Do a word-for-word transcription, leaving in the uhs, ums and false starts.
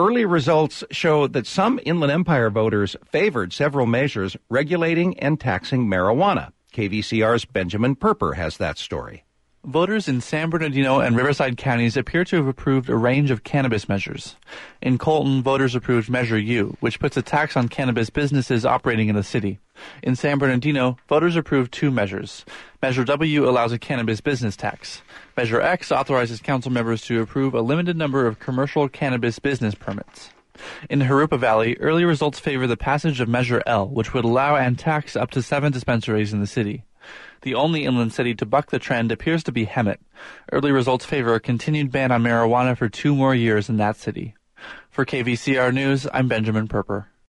Early results show that some Inland Empire voters favored several measures regulating and taxing marijuana. K V C R's Benjamin Perper has that story. Voters in San Bernardino and Riverside counties appear to have approved a range of cannabis measures. In Colton, voters approved Measure U, which puts a tax on cannabis businesses operating in the city. In San Bernardino, voters approved two measures. Measure W allows a cannabis business tax. Measure X authorizes council members to approve a limited number of commercial cannabis business permits. In Harupa Valley, early results favor the passage of Measure L, which would allow and tax up to seven dispensaries in the city. The only inland city to buck the trend appears to be Hemet. Early results favor a continued ban on marijuana for two more years in that city. For K V C R News, I'm Benjamin Perper.